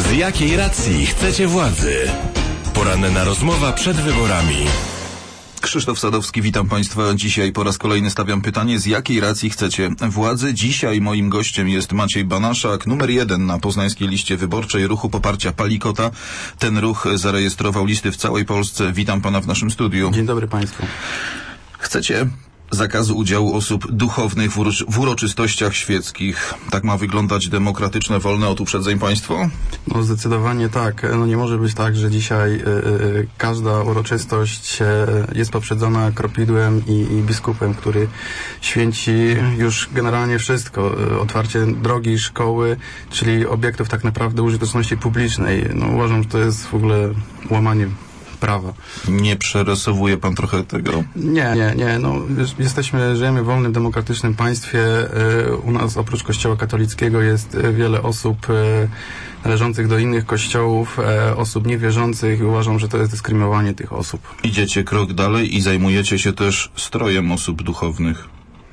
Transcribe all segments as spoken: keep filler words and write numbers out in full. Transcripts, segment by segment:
Z jakiej racji chcecie władzy? Poranna rozmowa przed wyborami. Krzysztof Sadowski, witam Państwa. Dzisiaj po raz kolejny stawiam pytanie, z jakiej racji chcecie władzy? Dzisiaj moim gościem jest Maciej Banaszak, numer jeden na poznańskiej liście wyborczej Ruchu Poparcia Palikota. Ten ruch zarejestrował listy w całej Polsce. Witam Pana w naszym studiu. Dzień dobry Państwu. Chcecie zakazu udziału osób duchownych w, uroczy- w uroczystościach świeckich. Tak ma wyglądać demokratyczne, wolne od uprzedzeń państwo? No zdecydowanie tak. No nie może być tak, że dzisiaj y, y, każda uroczystość y, jest poprzedzona kropidłem i, i biskupem, który święci już generalnie wszystko. Y, otwarcie drogi, szkoły, czyli obiektów tak naprawdę użyteczności publicznej. No uważam, że to jest w ogóle łamanie prawa. Nie przerysowuje Pan trochę tego? Nie, nie, nie. No, jesteśmy, żyjemy w wolnym, demokratycznym państwie. U nas oprócz kościoła katolickiego jest wiele osób należących do innych kościołów, osób niewierzących i uważam, że to jest dyskryminowanie tych osób. Idziecie krok dalej i zajmujecie się też strojem osób duchownych.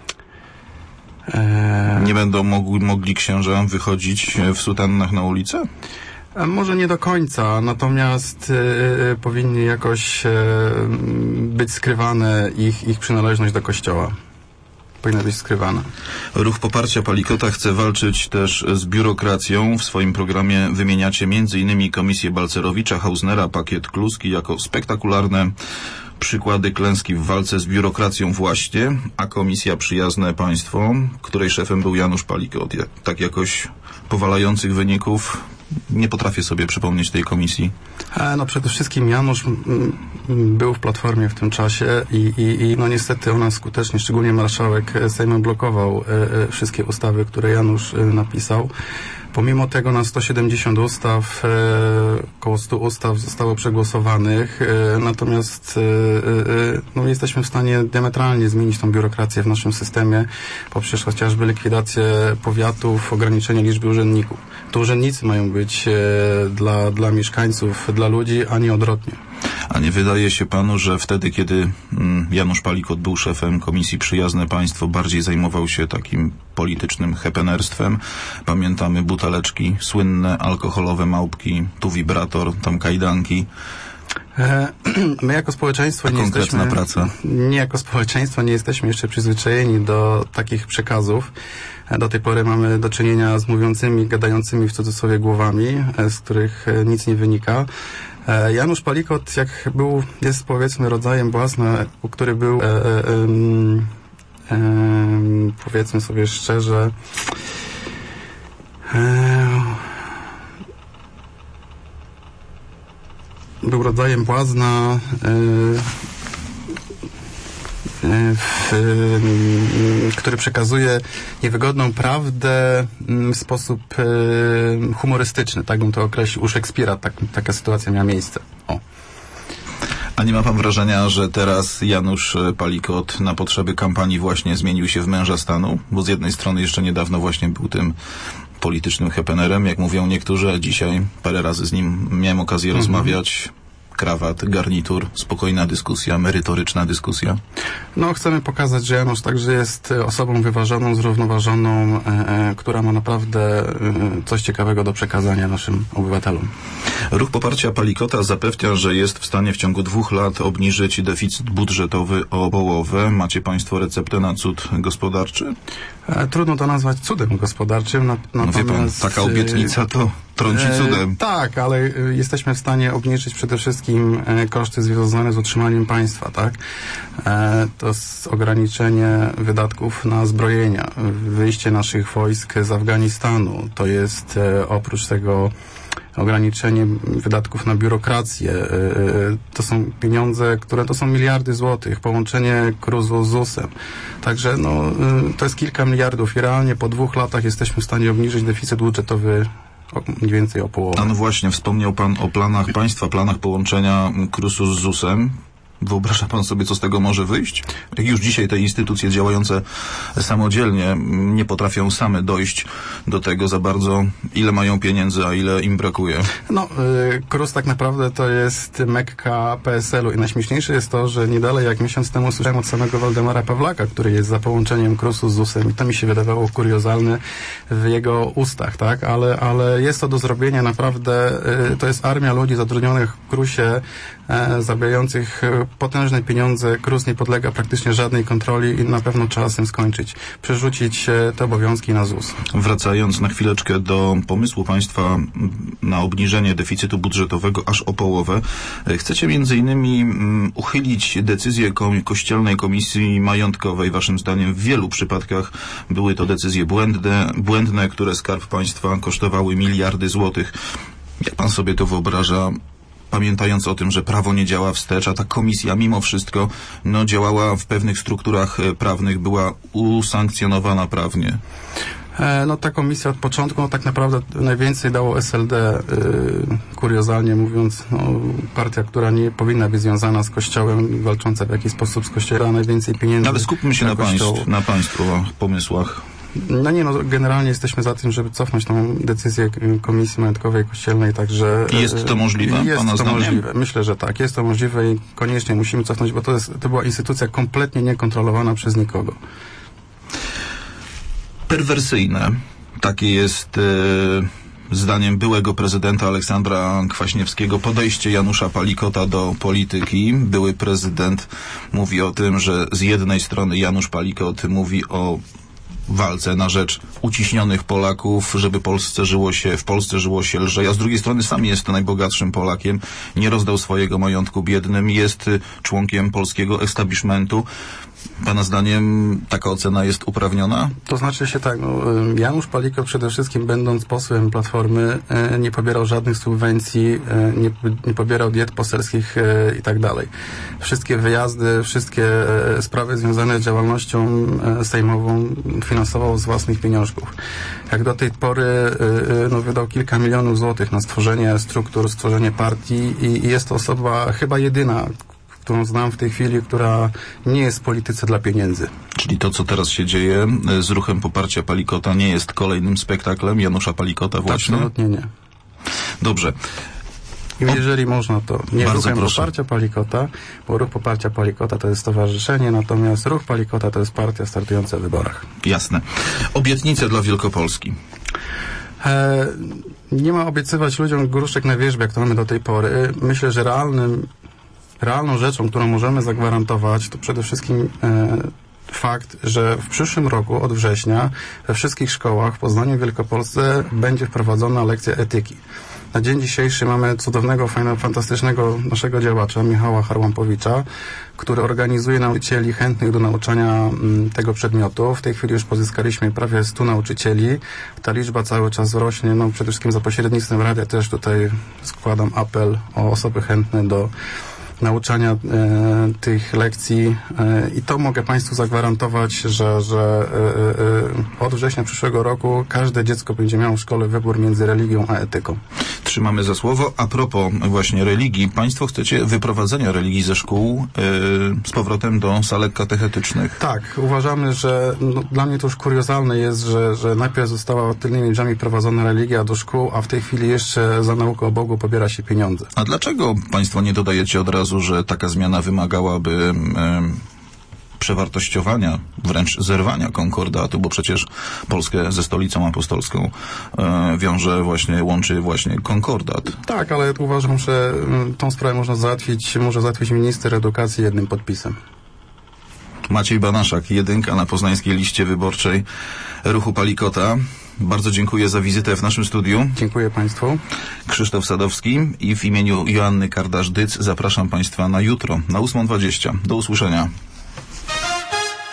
Eee... Nie będą mogli, mogli księża wychodzić w sutannach na ulicę? Może nie do końca, natomiast y, y, powinni jakoś y, być skrywane ich, ich przynależność do kościoła. Powinna być skrywana. Ruch Poparcia Palikota chce walczyć też z biurokracją. W swoim programie wymieniacie między innymi Komisję Balcerowicza, Hausnera, Pakiet Kluski jako spektakularne przykłady klęski w walce z biurokracją właśnie, a Komisja Przyjazne Państwo, której szefem był Janusz Palikot. Tak jakoś powalających wyników nie potrafię sobie przypomnieć tej komisji. No przede wszystkim Janusz m, m, był w Platformie w tym czasie i, i, i no niestety ona skutecznie, szczególnie marszałek Sejmu blokował e, e, wszystkie ustawy, które Janusz e, napisał. Pomimo tego na sto siedemdziesiąt ustaw, e, około stu ustaw zostało przegłosowanych, e, natomiast e, e, no jesteśmy w stanie diametralnie zmienić tą biurokrację w naszym systemie poprzez chociażby likwidację powiatów, ograniczenie liczby urzędników. To urzędnicy mają być e, dla, dla mieszkańców, dla ludzi, a nie odwrotnie. A nie wydaje się Panu, że wtedy, kiedy mm, Janusz Palikot był szefem Komisji Przyjazne Państwo, bardziej zajmował się takim politycznym hepenerstwem? Pamiętamy buteleczki, słynne alkoholowe małpki, tu wibrator, tam kajdanki. My jako społeczeństwo nie konkretna jesteśmy, praca. Nie jako społeczeństwo nie jesteśmy jeszcze przyzwyczajeni do takich przekazów. Do tej pory mamy do czynienia z mówiącymi, gadającymi w cudzysłowie głowami, z których nic nie wynika. Janusz Palikot, jak był, jest powiedzmy rodzajem błazna, który był e, e, e, powiedzmy sobie szczerze e, był rodzajem błazna e, W, który przekazuje niewygodną prawdę w sposób e, humorystyczny, tak bym to określił. U Szekspira tak, taka sytuacja miała miejsce. O. A nie ma Pan wrażenia, że teraz Janusz Palikot na potrzeby kampanii właśnie zmienił się w męża stanu? Bo z jednej strony jeszcze niedawno właśnie był tym politycznym hepenerem, jak mówią niektórzy, a dzisiaj parę razy z nim miałem okazję mhm. rozmawiać. Krawat, garnitur, spokojna dyskusja, merytoryczna dyskusja. No, chcemy pokazać, że Janusz także jest osobą wyważoną, zrównoważoną, e, e, która ma naprawdę e, coś ciekawego do przekazania naszym obywatelom. Ruch Poparcia Palikota zapewnia, że jest w stanie w ciągu dwóch lat obniżyć deficyt budżetowy o połowę. Macie Państwo receptę na cud gospodarczy? E, trudno to nazwać cudem gospodarczym. Na, no wie Pan, taka obietnica to trąci cudem. E, tak, ale e, jesteśmy w stanie obniżyć przede wszystkim e, koszty związane z utrzymaniem państwa, tak? E, to jest ograniczenie wydatków na zbrojenia, wyjście naszych wojsk z Afganistanu, to jest e, oprócz tego ograniczenie wydatków na biurokrację. To są pieniądze, które to są miliardy złotych. Połączenie K R U Z-u z Z U S-em. Także no, to jest kilka miliardów i realnie po dwóch latach jesteśmy w stanie obniżyć deficyt budżetowy o, mniej więcej o połowę. A no właśnie, wspomniał Pan o planach państwa, planach połączenia K R U Z-u z Z U S-em. Wyobraża pan sobie, co z tego może wyjść? Jak już dzisiaj te instytucje działające samodzielnie nie potrafią same dojść do tego za bardzo, ile mają pieniędzy, a ile im brakuje. No, y, KRUS tak naprawdę to jest Mekka P S L u i najśmieszniejsze jest to, że nie dalej jak miesiąc temu słyszałem od samego Waldemara Pawlaka, który jest za połączeniem KRUS-u z Z U S em i to mi się wydawało kuriozalne w jego ustach, tak? Ale, ale jest to do zrobienia naprawdę, y, to jest armia ludzi zatrudnionych w KRUS-ie, e, zabierających potężne pieniądze. KRUS nie podlega praktycznie żadnej kontroli i na pewno trzeba z tym skończyć. Przerzucić e, te obowiązki na Z U S. Wracając na chwileczkę do pomysłu państwa na obniżenie deficytu budżetowego aż o połowę, chcecie między innymi um, uchylić decyzję ko- Kościelnej Komisji Majątkowej. Waszym zdaniem w wielu przypadkach były to decyzje błędne, błędne, które Skarb Państwa kosztowały miliardy złotych. Jak pan sobie to wyobraża? Pamiętając o tym, że prawo nie działa wstecz, a ta komisja mimo wszystko no, działała w pewnych strukturach prawnych, była usankcjonowana prawnie. E, no ta komisja od początku, no tak naprawdę najwięcej dało S L D, y, kuriozalnie mówiąc, no, partia, która nie powinna być związana z Kościołem, walcząca w jakiś sposób z Kościołem, a najwięcej pieniędzy. Ale skupmy się na, państw, na państwa pomysłach. No nie, no generalnie jesteśmy za tym, żeby cofnąć tą decyzję Komisji Majątkowej Kościelnej, także... Jest to możliwe? Jest pana to zdaniem? możliwe. Myślę, że tak. Jest to możliwe i koniecznie musimy cofnąć, bo to, jest, to była instytucja kompletnie niekontrolowana przez nikogo. Perwersyjne. Takie jest e, zdaniem byłego prezydenta Aleksandra Kwaśniewskiego podejście Janusza Palikota do polityki. Były prezydent mówi o tym, że z jednej strony Janusz Palikot mówi o walce na rzecz uciśnionych Polaków, żeby Polsce żyło się, w Polsce żyło się lżej, a z drugiej strony sam jest najbogatszym Polakiem, nie rozdał swojego majątku biednym, jest członkiem polskiego establishmentu. Pana zdaniem taka ocena jest uprawniona? To znaczy się tak, no, Janusz Palikot przede wszystkim będąc posłem Platformy nie pobierał żadnych subwencji, nie, nie pobierał diet poselskich i tak dalej. Wszystkie wyjazdy, wszystkie sprawy związane z działalnością sejmową finansował z własnych pieniążków. Jak do tej pory no, wydał kilka milionów złotych na stworzenie struktur, stworzenie partii i, i jest to osoba chyba jedyna, którą znam w tej chwili, która nie jest w polityce dla pieniędzy. Czyli to, co teraz się dzieje z ruchem poparcia Palikota, nie jest kolejnym spektaklem Janusza Palikota właśnie? Absolutnie nie. Dobrze. I jeżeli można, to nie Bardzo ruchem proszę. poparcia Palikota, bo ruch poparcia Palikota to jest stowarzyszenie, natomiast ruch Palikota to jest partia startująca w wyborach. Jasne. Obietnice dla Wielkopolski. E, nie ma obiecywać ludziom gruszek na wierzbie, jak to mamy do tej pory. Myślę, że realnym Realną rzeczą, którą możemy zagwarantować, to przede wszystkim e, fakt, że w przyszłym roku, od września, we wszystkich szkołach w Poznaniu i Wielkopolsce będzie wprowadzona lekcja etyki. Na dzień dzisiejszy mamy cudownego, fajnego, fantastycznego naszego działacza, Michała Harłampowicza, który organizuje nauczycieli chętnych do nauczania m, tego przedmiotu. W tej chwili już pozyskaliśmy prawie stu nauczycieli. Ta liczba cały czas rośnie. No, przede wszystkim za pośrednictwem radia też tutaj składam apel o osoby chętne do nauczania e, tych lekcji e, i to mogę Państwu zagwarantować, że, że e, e, od września przyszłego roku każde dziecko będzie miało w szkole wybór między religią a etyką. Trzymamy za słowo. A propos właśnie religii, Państwo chcecie wyprowadzenia religii ze szkół e, z powrotem do salek katechetycznych. Tak, uważamy, że no, dla mnie to już kuriozalne jest, że, że najpierw została tylnymi drzwiami prowadzona religia do szkół, a w tej chwili jeszcze za naukę o Bogu pobiera się pieniądze. A dlaczego Państwo nie dodajecie od razu, że taka zmiana wymagałaby e, przewartościowania, wręcz zerwania konkordatu, bo przecież Polskę ze stolicą apostolską e, wiąże właśnie, łączy właśnie konkordat. Tak, ale uważam, że mm, tą sprawę można załatwić, może załatwić minister edukacji jednym podpisem. Maciej Banaszak, jedynka na poznańskiej liście wyborczej ruchu Palikota. Bardzo dziękuję za wizytę w naszym studiu. Dziękuję Państwu. Krzysztof Sadowski i w imieniu Joanny Kardasz-Dyc zapraszam Państwa na jutro, na ósma dwadzieścia. Do usłyszenia.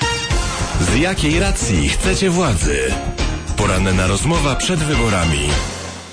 Z jakiej racji chcecie władzy? Poranna rozmowa przed wyborami.